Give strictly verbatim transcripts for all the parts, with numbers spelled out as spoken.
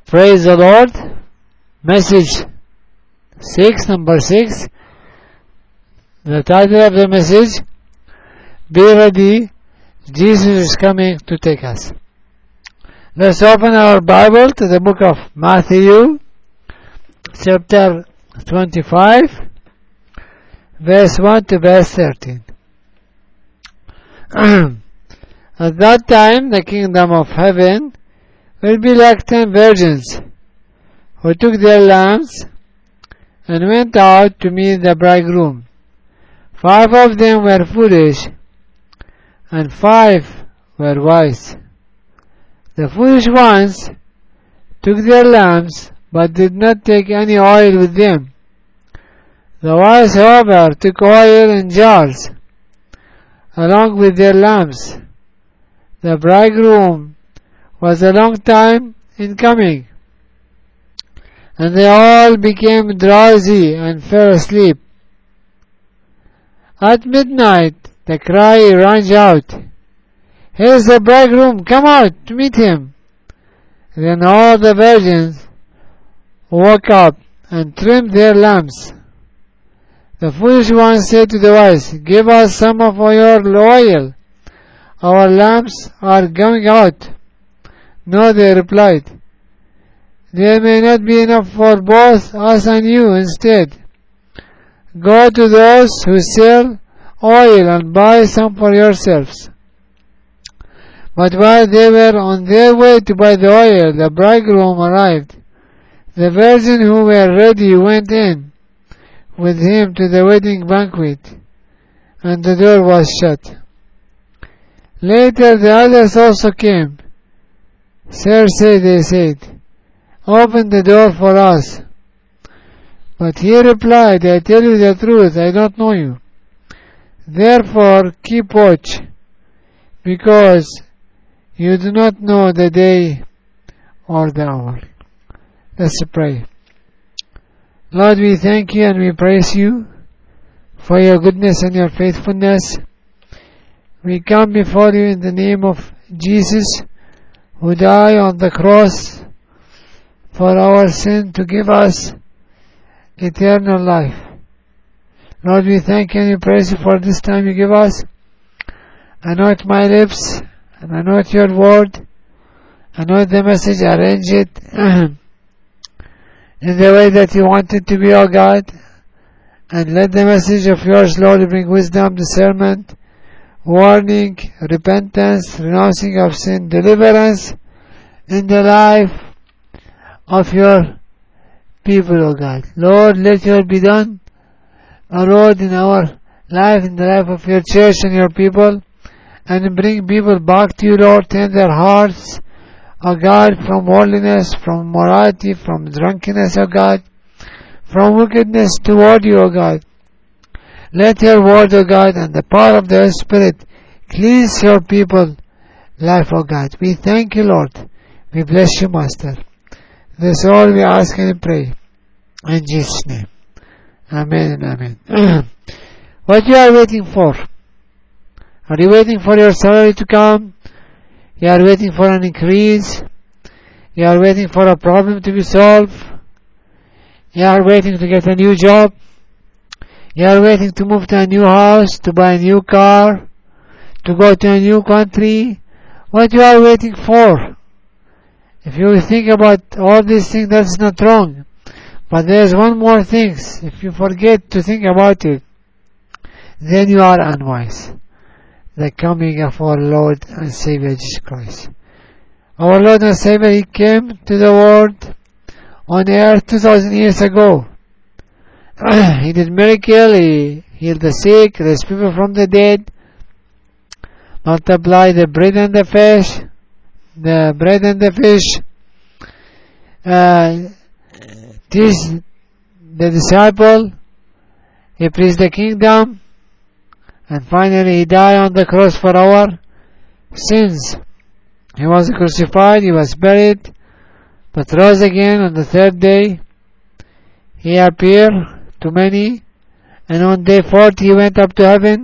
Praise the Lord. Message six, number six. The title of the message, Be Ready, Jesus is coming to take us. Let's open our Bible to the book of Matthew, chapter twenty-five, verse one to verse thirteen. At that time, the kingdom of heaven will be like ten virgins who took their lamps and went out to meet the bridegroom. Five of them were foolish, and five were wise. The foolish ones took their lamps, but did not take any oil with them. The wise, however, took oil in jars, along with their lamps. The bridegroom was a long time in coming, and they all became drowsy and fell asleep. At midnight the cry rang out, "Here's the bridegroom, come out to meet him." Then all the virgins woke up and trimmed their lamps. The foolish ones said to the wise, "Give us some of your oil, our lamps are going out." "No," they replied, "there may not be enough for both us and you. Instead, go to those who sell oil and buy some for yourselves." But while they were on their way to buy the oil, the bridegroom arrived. The virgins who were ready went in with him to the wedding banquet, and the door was shut. Later the others also came. "Sir," they said, "open the door for us." But he replied, "I tell you the truth, I don't know you. Therefore keep watch, because you do not know the day or the hour." Let's pray. Lord, we thank you and we praise you for your goodness and your faithfulness. We come before you in the name of Jesus, who died on the cross for our sin to give us eternal life. Lord, we thank you and we praise you for this time you give us. Anoint my lips and anoint your word. Anoint the message, arrange it in the way that you want it to be, O God. And let the message of yours, Lord, bring wisdom, discernment, warning, repentance, renouncing of sin, deliverance in the life of your people, O God. Lord, let your be done, O Lord, in our life, in the life of your church and your people, and bring people back to you, Lord. Turn their hearts, O God, from worldliness, from morality, from drunkenness, O God, from wickedness toward you, O God. Let your word, O God, and the power of the Holy Spirit cleanse your people life, O God. We thank you, Lord. We bless you, Master. This all we ask and pray in Jesus' name. Amen and amen. What you are waiting for? Are you waiting for your salary to come? You are waiting for an increase? You are waiting for a problem to be solved? You are waiting to get a new job? You are waiting to move to a new house, to buy a new car, to go to a new country? What you are waiting for? If you think about all these things, that's not wrong. But there's one more thing. If you forget to think about it, then you are unwise. The coming of our Lord and Savior Jesus Christ. Our Lord and Savior, He came to the world on earth two thousand years ago. He did miracles, He healed the sick, raised people from the dead, multiplied the bread and the fish, the bread and the fish, uh, teach the disciple, He preached the kingdom, and finally He died on the cross for our sins. He was crucified, He was buried, but rose again on the third day. He appeared to many, and on day forty He went up to heaven,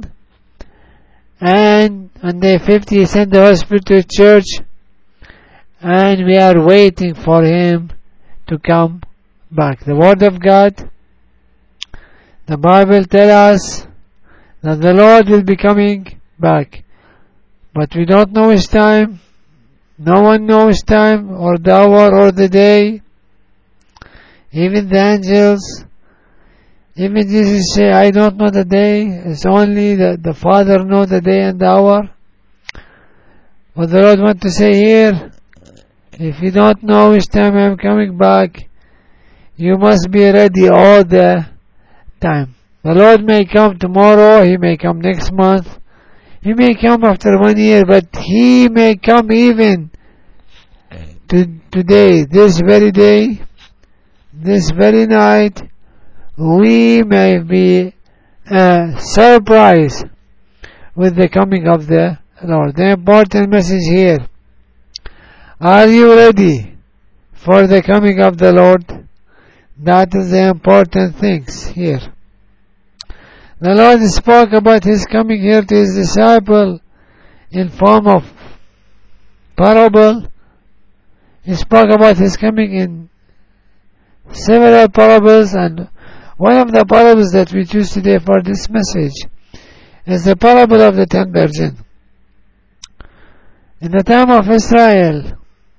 and on day fifty He sent the Holy Spirit to His church, and we are waiting for Him to come back. The Word of God, the Bible tells us that the Lord will be coming back. But we don't know His time. No one knows time or the hour or the day. Even the angels, even Jesus say, I don't know the day. It's only the, the Father knows the day and the hour. But the Lord wants to say here, if you don't know which time I'm coming back, you must be ready all the time. The Lord may come tomorrow, He may come next month, He may come after one year, but He may come even to today, this very day, this very night. We may be uh, surprised with the coming of the Lord. The important message here, are you ready for the coming of the Lord? That is the important things here. The Lord spoke about His coming here to His disciple in form of parable. He spoke about His coming in several parables, and one of the parables that we choose today for this message is the parable of the ten virgins. In the time of Israel,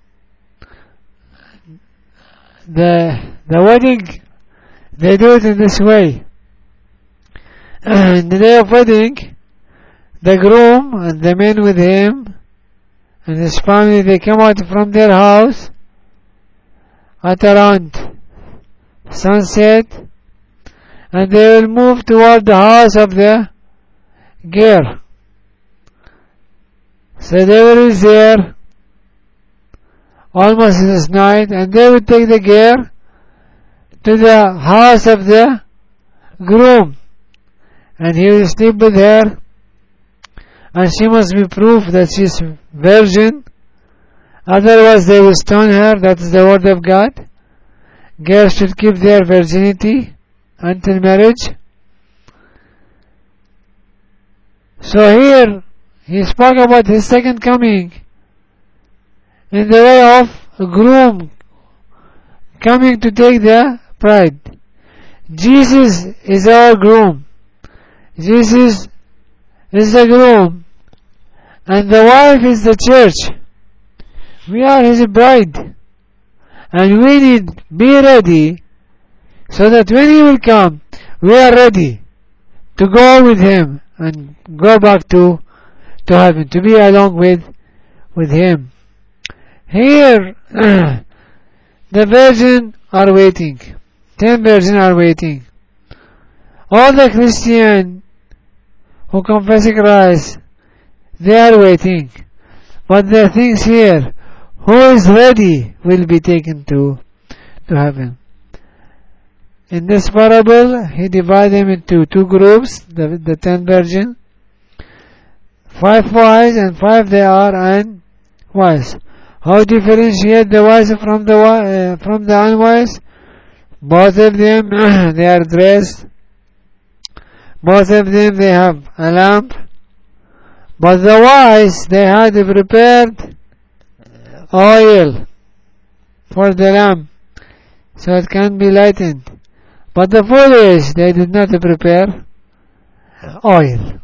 the the wedding, they do it in this way. In the day of wedding, the groom and the men with him and his family, they come out from their house at around sunset, and they will move toward the house of the ger. So they will be there almost this night, and they will take the ger to the house of the groom, and he will sleep with her, and she must be proof that she is virgin, otherwise they will stone her. That is the word of God. Girls should keep their virginity until marriage. So here he spoke about His second coming in the way of a groom coming to take the bride. Jesus is our groom. Jesus is the groom, and the wife is the church. We are His bride, and we need to be ready so that when He will come, we are ready to go with Him and go back to to heaven, to be along with with Him. Here the virgins are waiting. Ten virgins are waiting. All the Christians who confess Christ, they are waiting. But the things here, who is ready will be taken to to heaven. In this parable, He divided them into two groups, the, the ten virgins. Five wise and five they are unwise. How differentiate the wise from the uh, from the unwise? Both of them they are dressed. Both of them they have a lamp. But the wise, they had prepared oil for the lamp, so it can be lightened. But the foolish, they did not prepare oil.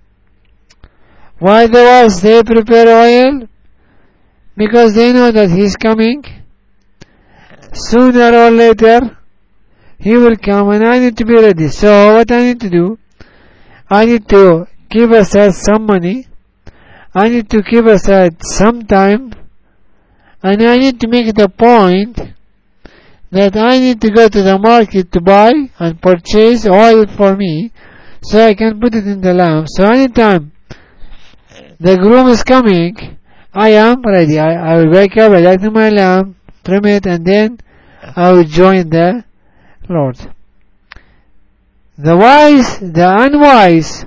Why the wise, they prepare oil? Because they know that He is coming. Sooner or later, He will come, and I need to be ready. So what I need to do? I need to keep aside some money. I need to keep aside some time. And I need to make it a point that I need to go to the market to buy and purchase oil for me, so I can put it in the lamp. So anytime the groom is coming, I am ready. I, I will wake up, I light my lamp, trim it, and then I will join the Lord. The wise, the unwise,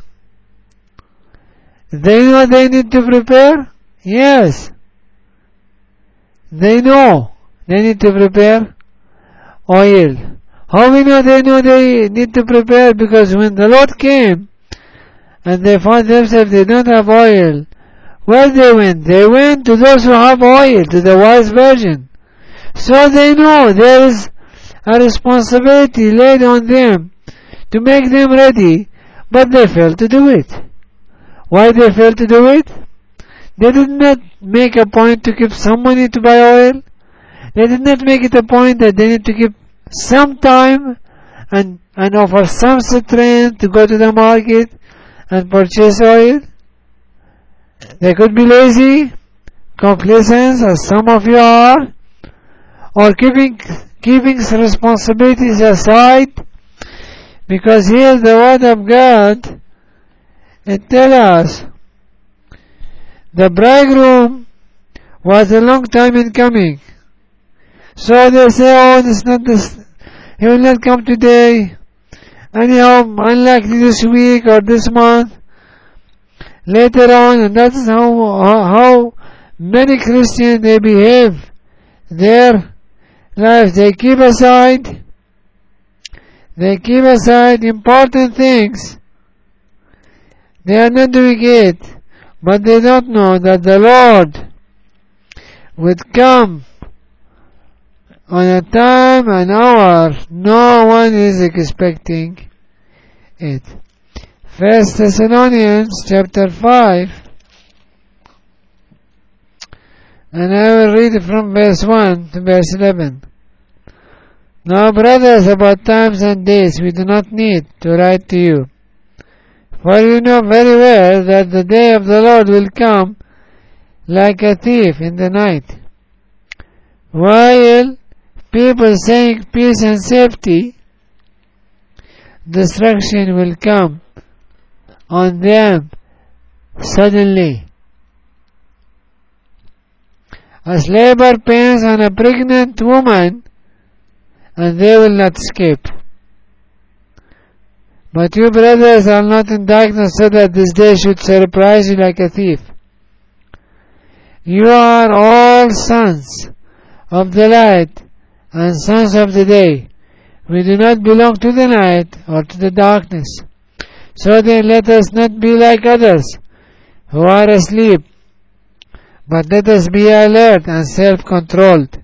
they know they need to prepare? Yes. They know they need to prepare oil. How we know they know they need to prepare? Because when the Lord came and they found themselves they don't have oil, where they went? They went to those who have oil, to the wise virgin. So they know there is a responsibility laid on them to make them ready, but they fail to do it. Why they fail to do it? They did not make a point to keep some money to buy oil. They did not make it a point that they need to keep some time and, and offer some strength to go to the market and purchase oil. They could be lazy, complacent, as some of you are, or keeping keeping responsibilities aside, because here the word of God, it tells us the bridegroom was a long time in coming. So they say, oh, it's not this, he will not come today. Anyhow, unlikely this week or this month. Later on, and that's how, how many Christians, they behave their lives. They keep aside, they keep aside important things. They are not doing it, but they don't know that the Lord would come on a time, an hour, no one is expecting it. First Thessalonians chapter five, and I will read it from verse one to verse eleven. Now, brothers, about times and days we do not need to write to you, for you know very well that the day of the Lord will come like a thief in the night. While people saying peace and safety, destruction will come on them suddenly, as labor pains on a pregnant woman, and they will not escape. But you, brothers, are not in darkness, so that this day should surprise you like a thief. You are all sons of the light and sons of the day. We do not belong to the night or to the darkness. So then let us not be like others who are asleep, but let us be alert and self-controlled.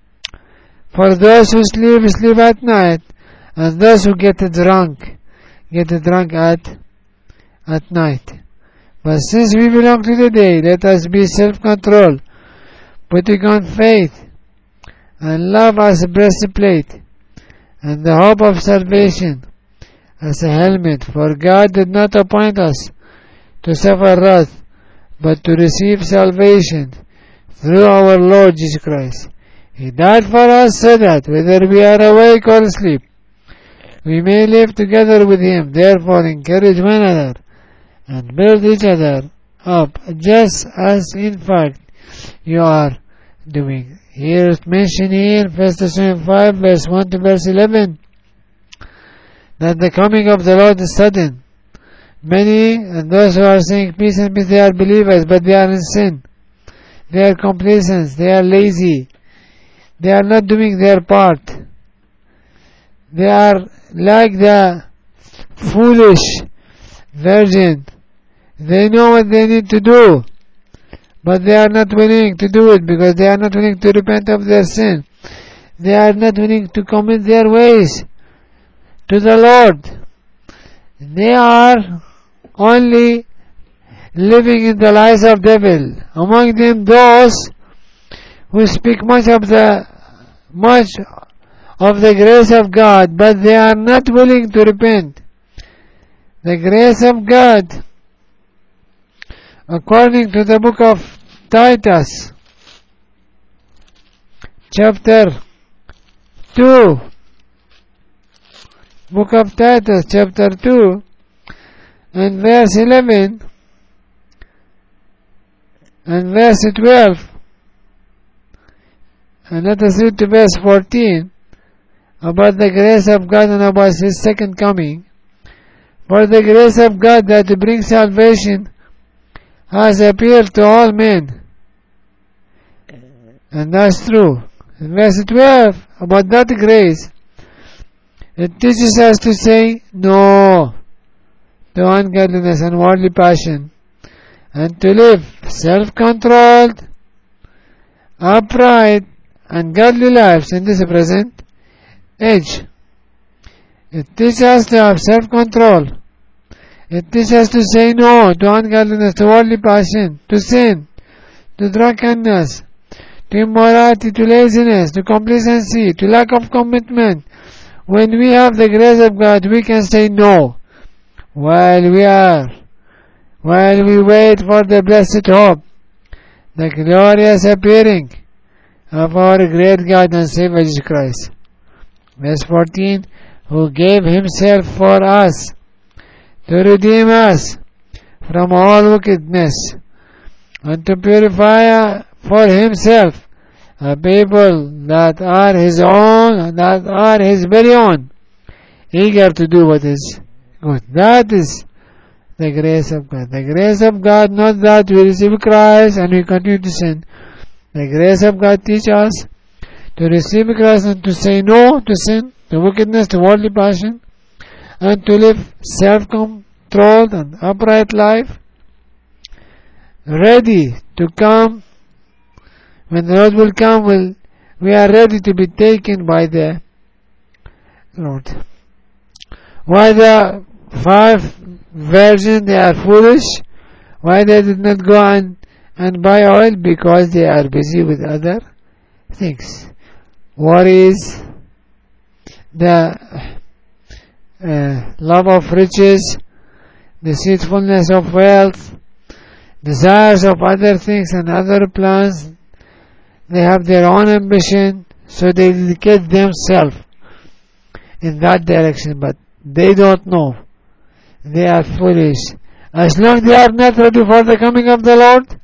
For those who sleep, sleep at night, and those who get drunk, get drunk at, at night. But since we belong to the day, let us be self-controlled, putting on faith and love as a breastplate, and the hope of salvation as a helmet. For God did not appoint us to suffer wrath, but to receive salvation through our Lord Jesus Christ. He died for us so that, whether we are awake or asleep, we may live together with Him. Therefore encourage one another and build each other up, just as in fact you are doing. Here it's mentioned here in First Thessalonians five, verse one to verse eleven, that the coming of the Lord is sudden. Many, and those who are saying peace and peace, they are believers, but they are in sin. They are complacent, they are lazy, they are not doing their part. They are like the foolish virgin. They know what they need to do, but they are not willing to do it because they are not willing to repent of their sin. They are not willing to commit their ways to the Lord. They are only living in the lies of devil. Among them those who speak much of the much of the grace of God, but they are not willing to repent. The grace of God, according to the book of Titus, chapter two, book of Titus, chapter two, and verse eleven, and verse twelve, and let us read to verse fourteen, about the grace of God and about His second coming. For the grace of God that brings salvation has appeared to all men. And that's true. In verse twelve, about that grace, it teaches us to say no to ungodliness and worldly passion, and to live self-controlled, upright, and godly lives in this present age. It teaches us to have self-control. It teaches us to say no to ungodliness, to worldly passion, to sin, to drunkenness, to immorality, to laziness, to complacency, to lack of commitment. When we have the grace of God, we can say no while we are, while we wait for the blessed hope, the glorious appearing of our great God and Savior Jesus Christ. Verse fourteen, who gave himself for us to redeem us from all wickedness and to purify for himself a people that are his own, that are his very own, eager to do what is good. That is the grace of God. The grace of God, not that we receive Christ and we continue to sin. The grace of God teaches us to receive Christ and to say no to sin, to wickedness, to worldly passion, and to live self-controlled and upright life, ready to come. When the Lord will come, will we are ready to be taken by the Lord. Why the five virgins, they are foolish? Why they did not go and, and buy oil? Because they are busy with other things. Worries, the uh, love of riches, deceitfulness of wealth, desires of other things and other plans. They have their own ambition, so they dedicate themselves in that direction, but they don't know. They are foolish. As long as they are not ready for the coming of the Lord,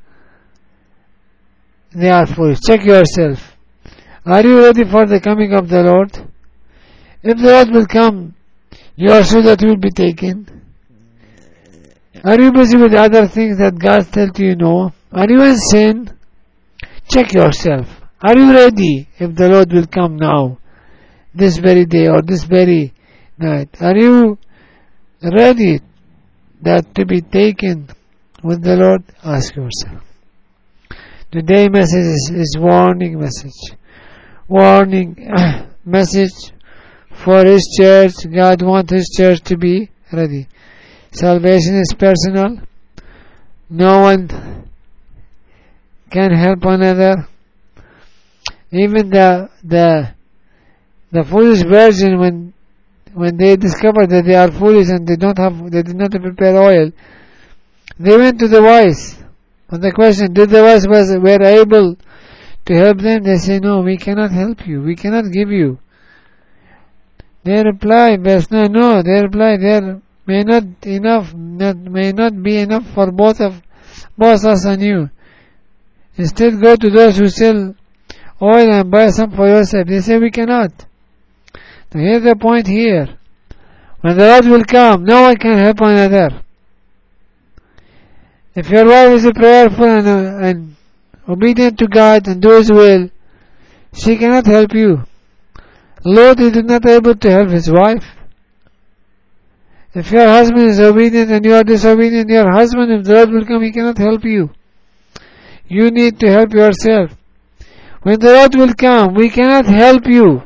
they are foolish. Check yourself. Are you ready for the coming of the Lord? If the Lord will come, you are sure that you will be taken. Are you busy with other things that God tells you no? Are you in sin? Check yourself. Are you ready if the Lord will come now, this very day or this very night? Are you ready that to be taken with the Lord? Ask yourself. Today's message is, is warning message. Warning message for His church. God wants His church to be ready. Salvation is personal. No one can help another. Even the the the foolish virgin, when when they discovered that they are foolish and they don't have they did not prepare oil, they went to the wise. On the question, did the wise was were able to help them? They say, no, we cannot help you. We cannot give you. They reply, verse nine, no. They reply, there may not enough, not, may not be enough for both of both us and you. Instead, go to those who sell oil and buy some for yourself. They say, we cannot. Now here's the point here. When the Lord will come, no one can help another. If your wife is prayerful and, uh, and obedient to God and do His will, she cannot help you. Lot is not able to help his wife. If your husband is obedient and you are disobedient, your husband, if the Lord will come, he cannot help you. You need to help yourself. When the Lord will come, we cannot help you.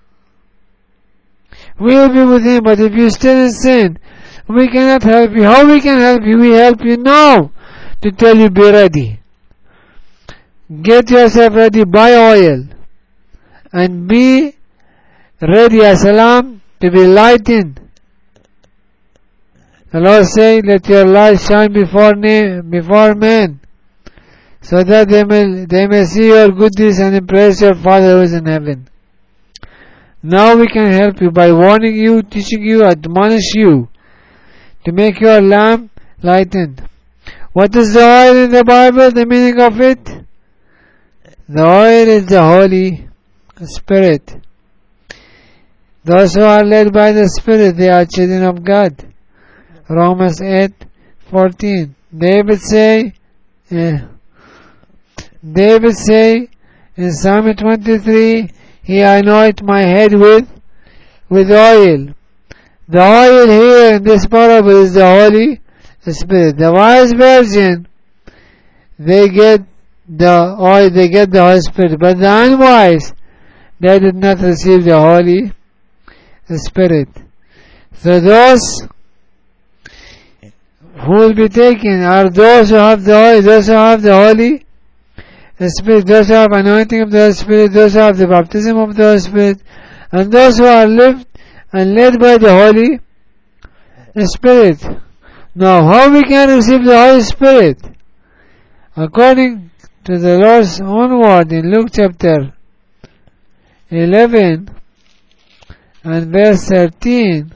We will be with Him, but if you still in sin, we cannot help you. How we can help you? We help you now to tell you, be ready. Get yourself ready, buy oil, and be ready as a lamp to be lightened. The Lord saying, let your light shine before, na- before men, so that they may, they may see your good deeds and impress your Father who is in heaven. Now we can help you by warning you, teaching you, admonish you, to make your lamp lightened. What is the oil in the Bible? The meaning of it? The oil is the Holy Spirit. Those who are led by the Spirit, they are children of God. Romans eight fourteen. David say, eh, David say in Psalm twenty-three, He anoint my head with with oil. The oil here in this parable is the Holy Spirit. The wise virgin, they get the oil, they get the Holy Spirit. But the unwise, they did not receive the Holy Spirit. So those who will be taken are those who have the oil, those who have the Holy Spirit, those who have anointing of the Holy Spirit, those who have the baptism of the Holy Spirit, and those who are lived and led by the Holy Spirit. Now, how we can receive the Holy Spirit? According to the Lord's own word in Luke chapter eleven and verse thirteen,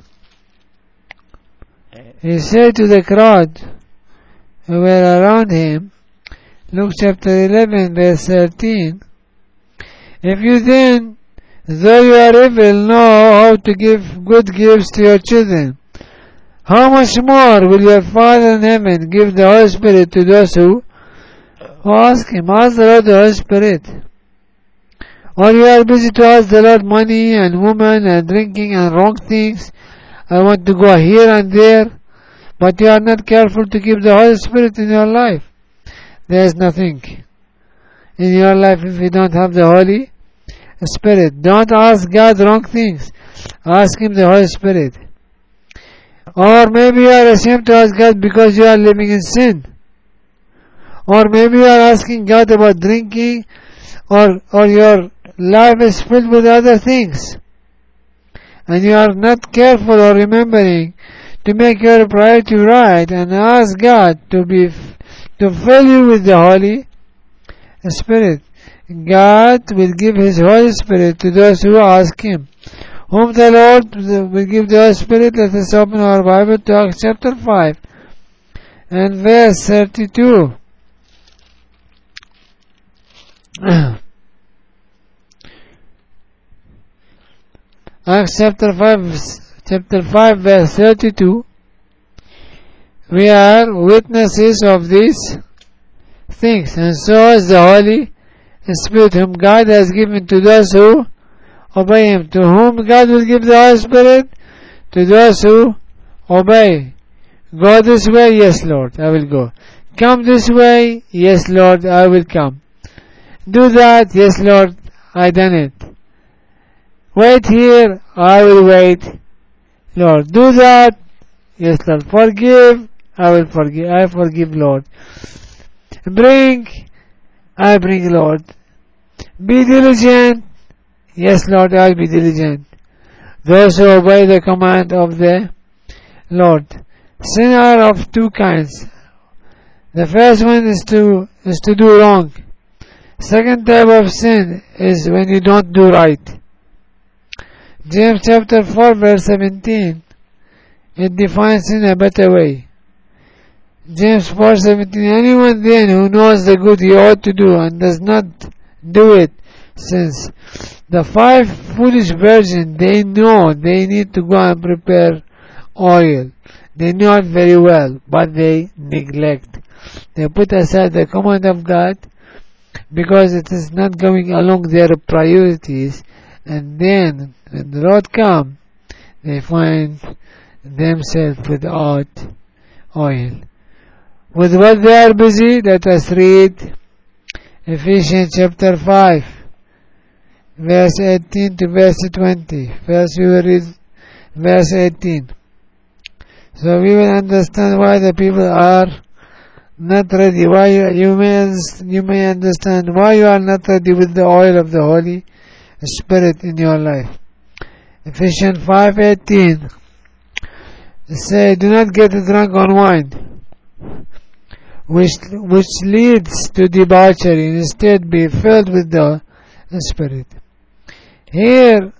He said to the crowd who were around him, Luke chapter eleven verse thirteen, if you then, though you are evil, know how to give good gifts to your children, how much more will your Father in heaven give the Holy Spirit to those who, who ask Him? Ask the Lord the Holy Spirit. Or you are busy to ask the Lord money and women and drinking and wrong things. I want to go here and there. But you are not careful to keep the Holy Spirit in your life. There is nothing in your life if you don't have the Holy Spirit. Don't ask God wrong things. Ask Him the Holy Spirit. Or maybe you are ashamed to ask God because you are living in sin. Or maybe you are asking God about drinking, or, or your life is filled with other things. And you are not careful or remembering to make your priority right and ask God to be to fill you with the Holy Spirit. God will give His Holy Spirit to those who ask Him. Whom the Lord will give the Holy Spirit. Let us open our Bible to Acts chapter five and verse thirty-two. Acts chapter five, chapter five verse thirty-two. We are witnesses of these things, and so is the Holy Spirit, whom God has given to those who obey Him. To whom God will give the Holy Spirit? To those who obey. Go this way? Yes, Lord, I will go. Come this way? Yes, Lord, I will come. Do that? Yes, Lord, I done it. Wait here? I will wait. Lord, do that? Yes, Lord. Forgive? I will forgive. I forgive, Lord. Bring? I bring, Lord. Be diligent? Yes, Lord, I will be diligent. Those who obey the command of the Lord. Sin are of two kinds. The first one is to is to do wrong. Second type of sin is when you don't do right. James chapter four verse seventeen, it defines in a better way. James four seventeen, anyone then who knows the good he ought to do and does not do it, since the five foolish virgins, they know they need to go and prepare oil. They know it very well, but they neglect. They put aside the command of God because it is not going along their priorities, and then when the Lord comes, they find themselves without oil. With what they are busy, let us read Ephesians chapter five, verse eighteen to verse twenty. First we will read verse eighteen. So we will understand why the people are not ready. Why you, you may you may understand why you are not ready with the oil of the Holy Spirit in your life. Ephesians five eighteen say, do not get drunk on wine, which which leads to debauchery. Instead, be filled with the Spirit. Here,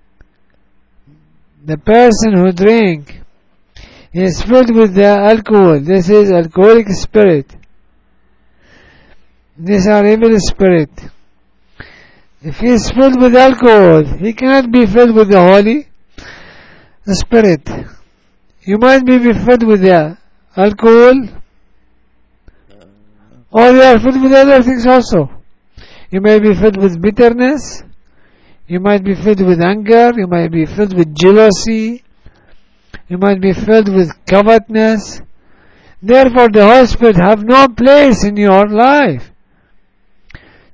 the person who drink is filled with the alcohol. This is alcoholic spirit. These are evil spirit. If he is filled with alcohol, he cannot be filled with the Holy Spirit. You might be filled with the alcohol, or you are filled with other things also. You may be filled with bitterness. You might be filled with anger. You might be filled with jealousy. You might be filled with covetousness. Therefore, the Holy Spirit have no place in your life.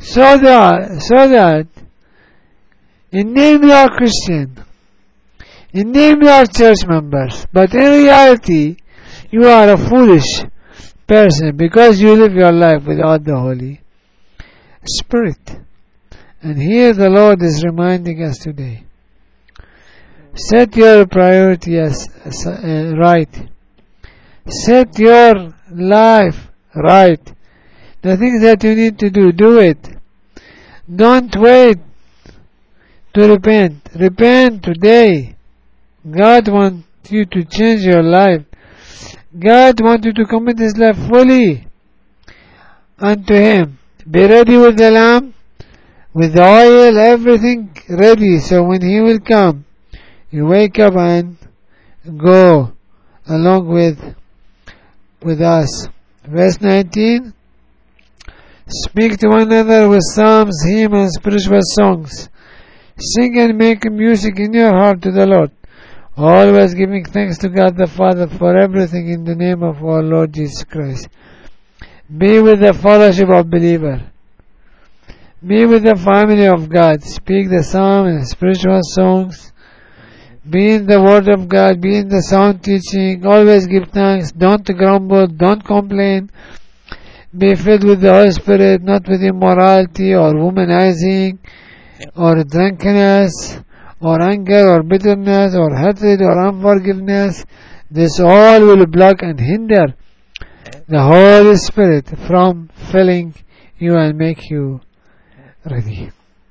So that, so that in name you are Christian, in name you are church members, but in reality you are a foolish person because you live your life without the Holy Spirit. And here the Lord is reminding us today. Set your priority as, as uh, right. Set your life right. The things that you need to do, do it. Don't wait to repent. Repent today. God wants you to change your life. God wants you to commit His life fully unto Him. Be ready with the lamb, with the oil, everything ready. So when He will come, you wake up and go along with with us. Verse nineteen. Speak to one another with psalms, hymns, and spiritual songs. Sing and make music in your heart to the Lord, always giving thanks to God the Father for everything in the name of our Lord Jesus Christ. Be with the fellowship of believers. Be with the family of God. Speak the psalms and spiritual songs. Be in the Word of God. Be in the sound teaching. Always give thanks. Don't grumble. Don't complain. Be filled with the Holy Spirit, not with immorality or womanizing or drunkenness or anger or bitterness or hatred or unforgiveness. This all will block and hinder the Holy Spirit from filling you and make you ready.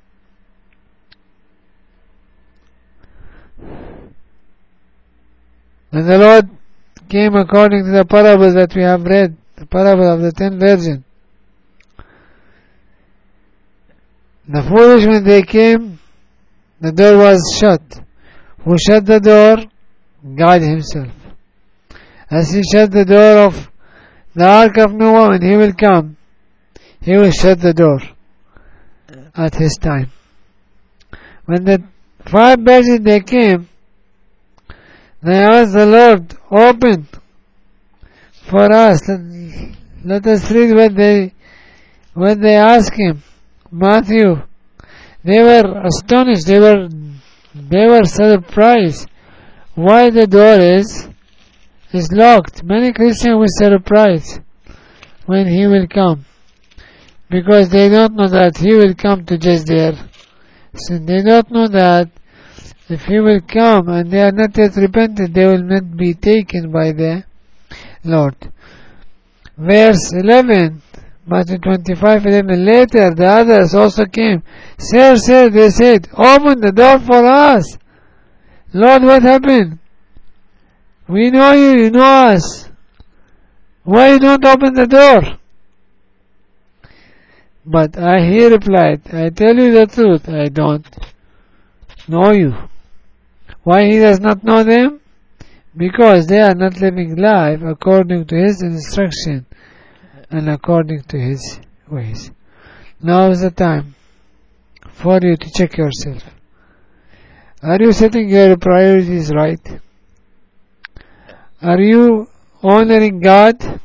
And the Lord came according to the parable that we have read, the parable of the ten virgins. The foolish, when they came, the door was shut. Who shut the door? God Himself. As He shut the door of the ark of Noah, when He will come, He will shut the door at His time. When the five virgins they came, they asked the Lord, open for us. Let, let us read what they what they asked Him. Matthew. They were astonished. They were they were surprised why the door is is locked. Many Christians were surprised when He will come, because they don't know that He will come to judge their sin. They don't know that if He will come and they are not yet repented, they will not be taken by the Lord. Verse eleven, Matthew twenty-five eleven. Later the others also came. Sir, sir, they said, open the door for us. Lord, what happened? We know you, you know us. Why you don't open the door? But I, he replied, I tell you the truth, I don't know you. Why he does not know them? Because they are not living life according to His instruction and according to His ways. Now is the time for you to check yourself. Are you setting your priorities right? Are you honoring God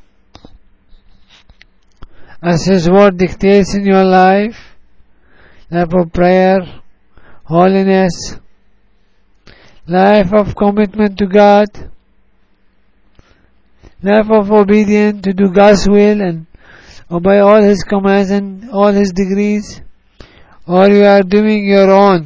as His word dictates in your life? Life of prayer, holiness, life of commitment to God, life of obedience to do God's will and obey all His commands and all His decrees, or you are doing your own.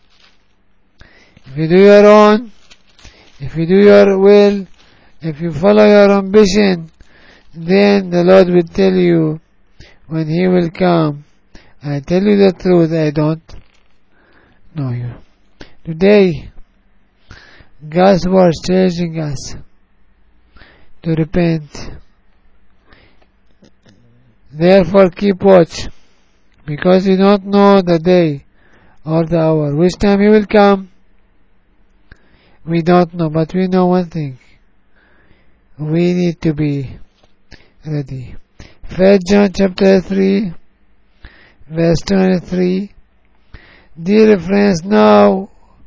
If you do your own, if you do your will, if you follow your ambition, then the Lord will tell you when He will come, I tell you the truth, I don't know you. Today, God's word is urging us to repent. Therefore keep watch, because you don't know the day or the hour, which time He will come. We don't know, but we know one thing. We need to be ready. First John chapter three, verse twenty-three. Dear friends, now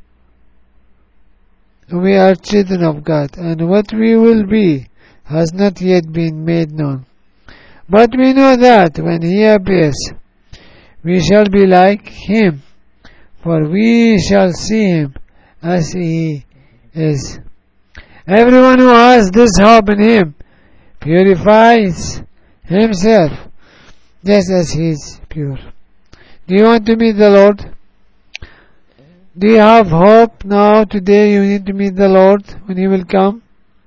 we are children of God, and what we will be has not yet been made known. But we know that when He appears, we shall be like him, for we shall see him as he is. Everyone who has this hope in him purifies himself just as he is pure. Do you want to meet the Lord? Do you have hope now? Today you need to meet the Lord when he will come,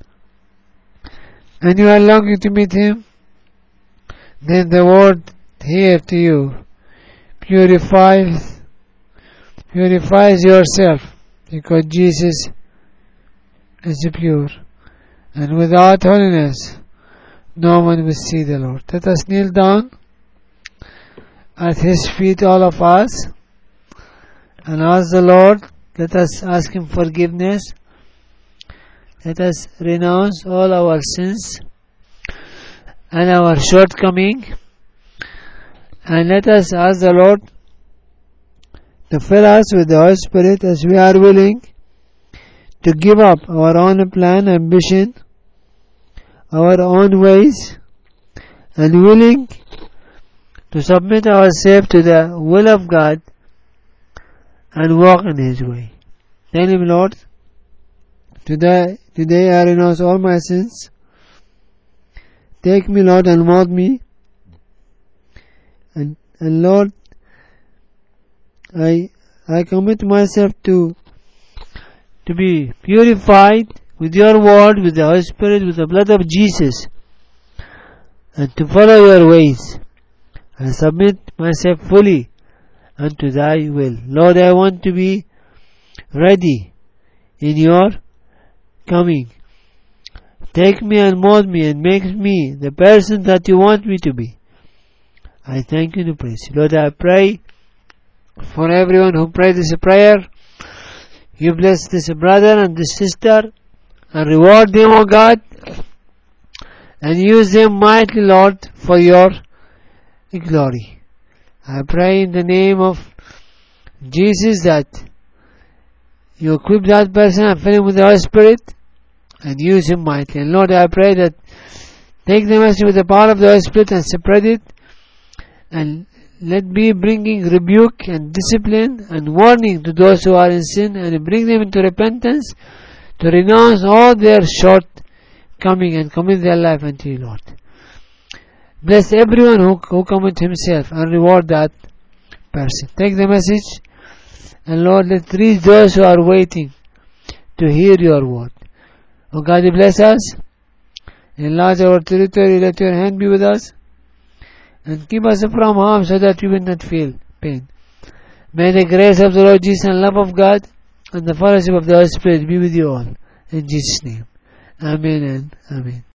and you are longing to meet him. Then the word here to you purifies purifies yourself, because Jesus is pure, and without holiness no one will see the Lord. Let us kneel down at his feet, all of us, and ask the Lord. Let us ask him forgiveness. Let us renounce all our sins and our shortcoming, and let us ask the Lord to fill us with the Holy Spirit, as we are willing to give up our own plan, ambition, our own ways, and willing to submit ourselves to the will of God and walk in his way. Tell him, Lord, today, today I renounce all my sins. Take me, Lord, and mold me. And, and Lord, I I commit myself to to be purified with your word, with the Holy Spirit, with the blood of Jesus, and to follow your ways, and submit myself fully unto thy will. Lord, I want to be ready in your coming. Take me and mold me and make me the person that you want me to be. I thank you and praise you. Lord, I pray for everyone who prayed this prayer. You bless this brother and this sister, and reward them, O God, and use them mightily, Lord, for your glory. I pray in the name of Jesus that you equip that person and fill him with the Holy Spirit and use him mightily. And Lord, I pray that take the message with the power of the Holy Spirit and spread it, and let me bringing rebuke and discipline and warning to those who are in sin, and bring them into repentance, to renounce all their shortcoming and commit their life unto you, Lord. Bless everyone who, who commit himself, and reward that person. Take the message, and Lord, let reach those who are waiting to hear your word. O God, bless us, enlarge our territory, let your hand be with us, and keep us from harm, so that we will not feel pain. May the grace of the Lord Jesus and love of God and the fellowship of the Holy Spirit be with you all. In Jesus' name. Amen and Amen.